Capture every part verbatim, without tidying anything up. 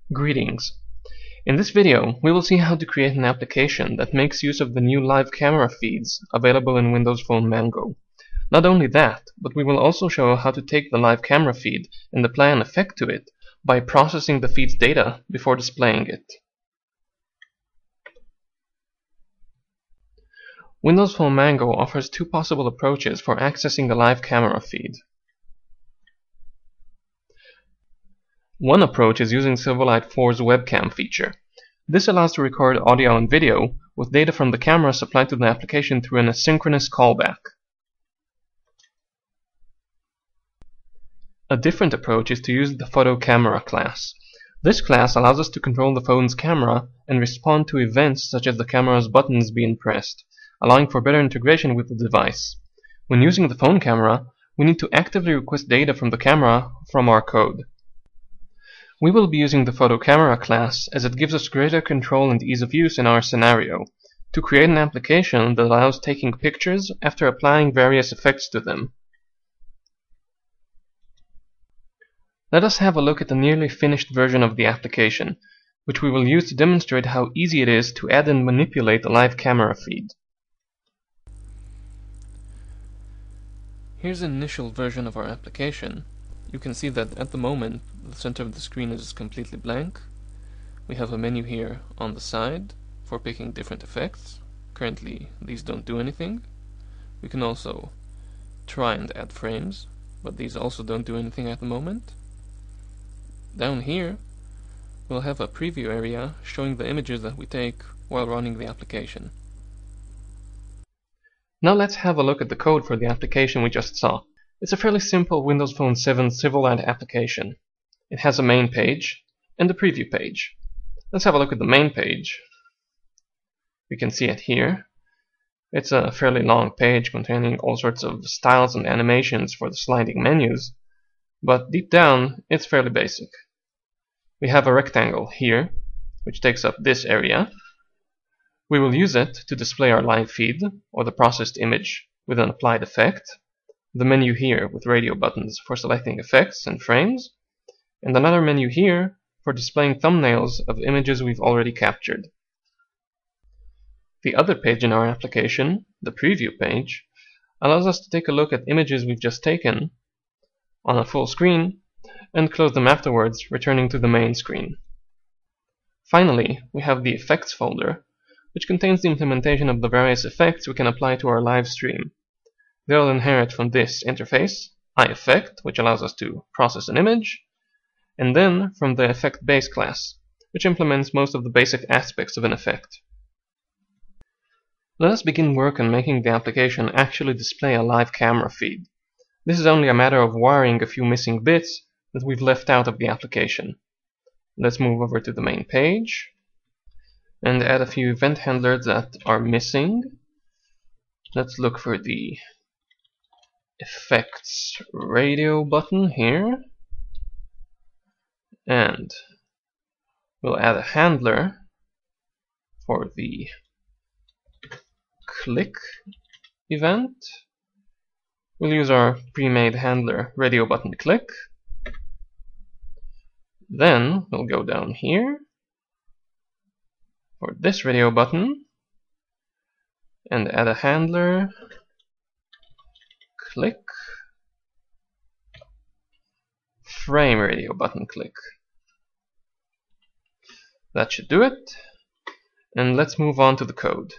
Greetings. In this video, we will see how to create an application that makes use of the new live camera feeds available in Windows Phone Mango. Not only that, but we will also show how to take the live camera feed and apply an effect to it by processing the feed's data before displaying it. Windows Phone Mango offers two possible approaches for accessing the live camera feed. One approach is using Silverlight four's webcam feature. This allows to record audio and video with data from the camera supplied to the application through an asynchronous callback. A different approach is to use the Photo Camera class. This class allows us to control the phone's camera and respond to events such as the camera's buttons being pressed, allowing for better integration with the device. When using the phone camera, we need to actively request data from the camera from our code. We will be using the Photo Camera class as it gives us greater control and ease of use in our scenario, to create an application that allows taking pictures after applying various effects to them. Let us have a look at the nearly finished version of the application, which we will use to demonstrate how easy it is to add and manipulate the live camera feed. Here's an initial version of our application. You can see that at the moment the center of the screen is completely blank. We have a menu here on the side for picking different effects. Currently these don't do anything. We can also try and add frames, but these also don't do anything at the moment. Down here we'll have a preview area showing the images that we take while running the application. Now let's have a look at the code for the application we just saw. It's a fairly simple Windows Phone seven Silverlight application. It has a main page and a preview page. Let's have a look at the main page. We can see it here. It's a fairly long page containing all sorts of styles and animations for the sliding menus, but deep down it's fairly basic. We have a rectangle here, which takes up this area. We will use it to display our live feed, or the processed image, with an applied effect. The menu here with radio buttons for selecting effects and frames, and another menu here for displaying thumbnails of images we've already captured. The other page in our application, the preview page, allows us to take a look at images we've just taken on a full screen and close them afterwards, returning to the main screen. Finally, we have the effects folder, which contains the implementation of the various effects we can apply to our live stream. They'll inherit from this interface, iEffect, which allows us to process an image, and then from the Effect Base class, which implements most of the basic aspects of an effect. Let us begin work on making the application actually display a live camera feed. This is only a matter of wiring a few missing bits that we've left out of the application. Let's move over to the main page and add a few event handlers that are missing. Let's look for the effects radio button here, and we'll add a handler for the click event. We'll use our pre-made handler radio button click. Then we'll go down here for this radio button and add a handler click frame radio button click. That should do it. And let's move on to the code.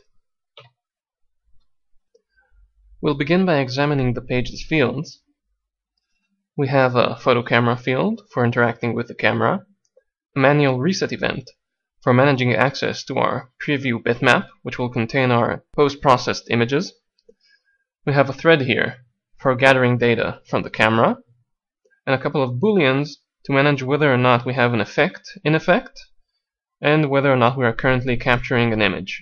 We'll begin by examining the page's fields. We have a photo camera field for interacting with the camera, a manual reset event for managing access to our preview bitmap, which will contain our post-processed images. We have a thread here for gathering data from the camera, and a couple of booleans to manage whether or not we have an effect in effect, and whether or not we are currently capturing an image.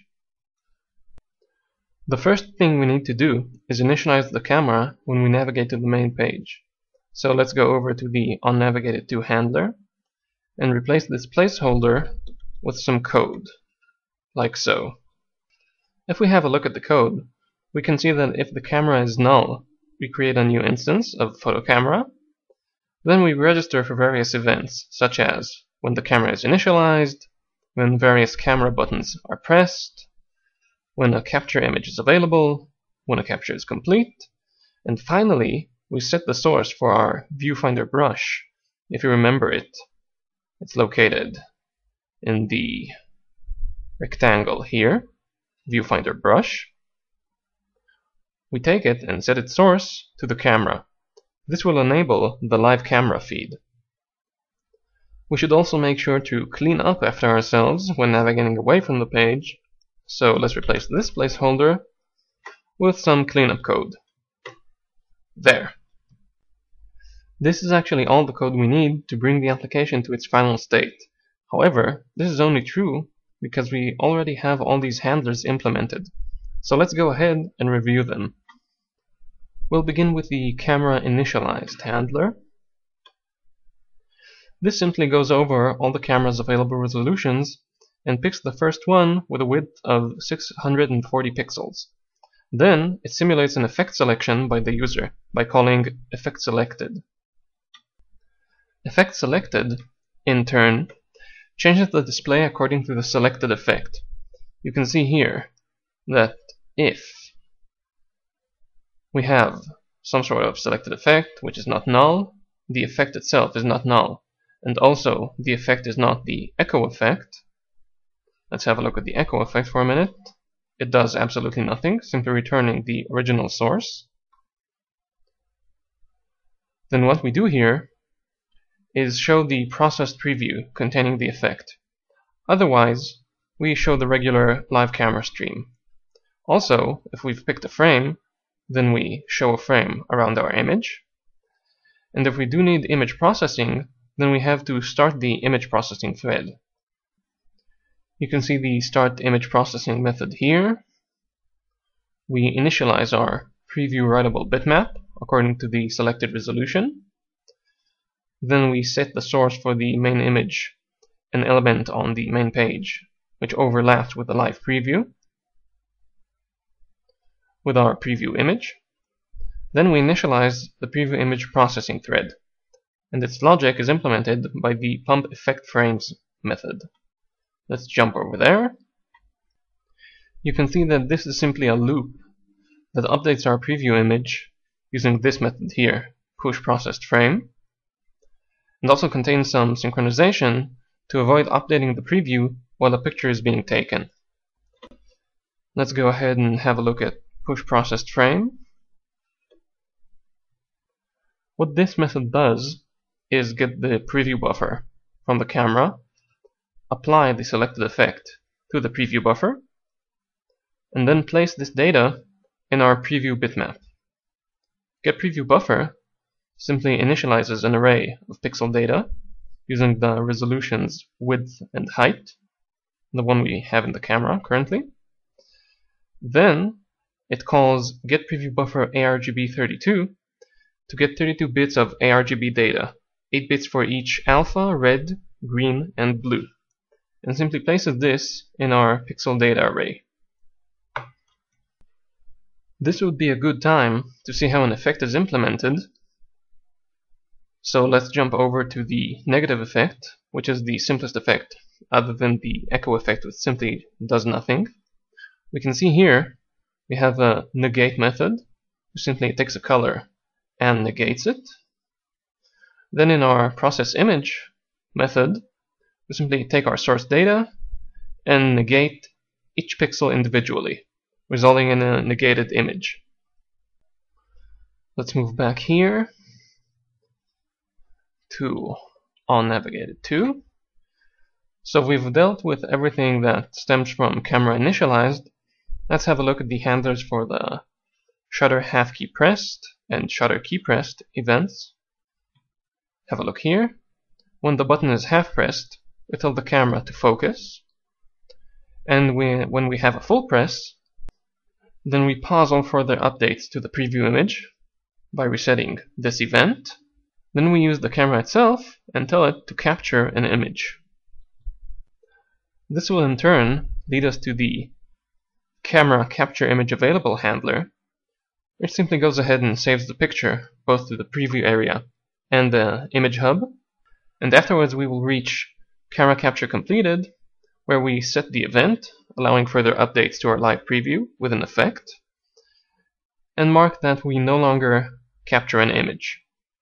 The first thing we need to do is initialize the camera when we navigate to the main page. So let's go over to the onNavigated-to handler and replace this placeholder with some code, like so. If we have a look at the code, we can see that if the camera is null, we create a new instance of photo camera. Then we register for various events, such as when the camera is initialized, when various camera buttons are pressed, when a capture image is available, when a capture is complete, and finally we set the source for our viewfinder brush. If you remember it, it's located in the rectangle here, viewfinder brush. We take it and set its source to the camera. This will enable the live camera feed. We should also make sure to clean up after ourselves when navigating away from the page, so let's replace this placeholder with some cleanup code. There. This is actually all the code we need to bring the application to its final state. However, this is only true because we already have all these handlers implemented. So let's go ahead and review them. We'll begin with the camera initialized handler. This simply goes over all the camera's available resolutions and picks the first one with a width of six hundred forty pixels. Then it simulates an effect selection by the user by calling effect selected. Effect selected, in turn, changes the display according to the selected effect. You can see here that if we have some sort of selected effect which is not null, the effect itself is not null, and also the effect is not the echo effect. Let's have a look at the echo effect for a minute. It does absolutely nothing, simply returning the original source. Then what we do here is show the processed preview containing the effect. Otherwise, we show the regular live camera stream. Also, if we've picked a frame, then we show a frame around our image. And if we do need image processing, then we have to start the image processing thread. You can see the start image processing method here. We initialize our preview writable bitmap according to the selected resolution. Then we set the source for the main image, an element on the main page, which overlaps with the live preview, with our preview image. Then we initialize the preview image processing thread, and its logic is implemented by the pump effect frames method. Let's jump over there. You can see that this is simply a loop that updates our preview image using this method here, push processed frame, and also contains some synchronization to avoid updating the preview while a picture is being taken. Let's go ahead and have a look at push processed frame. What this method does is get the preview buffer from the camera, apply the selected effect to the preview buffer, and then place this data in our preview bitmap. GetPreviewBuffer simply initializes an array of pixel data using the resolutions width and height, the one we have in the camera currently. Then it calls getPreviewBuffer A R G B thirty-two to get thirty-two bits of A R G B data, eight bits for each alpha, red, green, and blue, and simply places this in our pixel data array. This would be a good time to see how an effect is implemented. So let's jump over to the negative effect, which is the simplest effect, other than the echo effect, which simply does nothing. We can see here we have a negate method, which simply takes a color and negates it. Then in our process image method, we simply take our source data and negate each pixel individually, resulting in a negated image. Let's move back here to onNavigated to. So we've dealt with everything that stems from camera initialized. Let's have a look at the handlers for the shutter half key pressed and shutter key pressed events. Have a look here. When the button is half pressed, we tell the camera to focus, and we, when we have a full press, then we pause all further updates to the preview image by resetting this event. Then we use the camera itself and tell it to capture an image. This will in turn lead us to the camera capture image available handler, which simply goes ahead and saves the picture both to the preview area and the image hub. And afterwards we will reach camera capture completed, where we set the event, allowing further updates to our live preview with an effect, and mark that we no longer capture an image.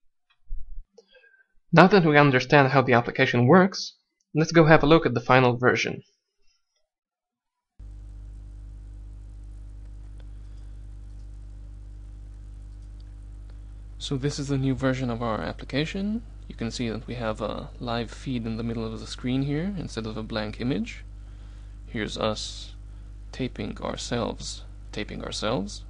Now that we understand how the application works, let's go have a look at the final version. So this is the new version of our application. You can see that we have a live feed in the middle of the screen here instead of a blank image. Here's us taping ourselves, taping ourselves.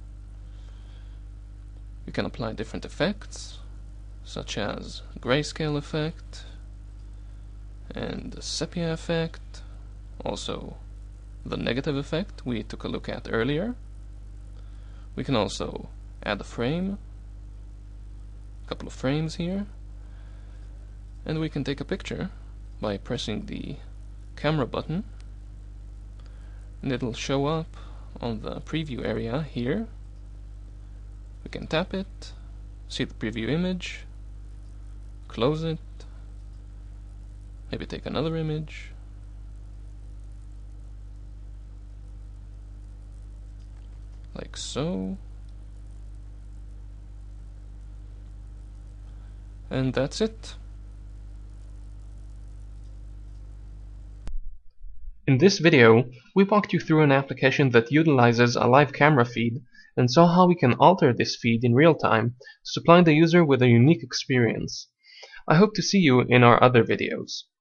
We can apply different effects, such as grayscale effect and the sepia effect, also the negative effect we took a look at earlier. We can also add a frame, a couple of frames here, and we can take a picture by pressing the camera button, and it'll show up on the preview area here. We can tap it, see the preview image, close it, maybe take another image, like so, and that's it. In this video, we walked you through an application that utilizes a live camera feed and saw how we can alter this feed in real time to supply the user with a unique experience. I hope to see you in our other videos.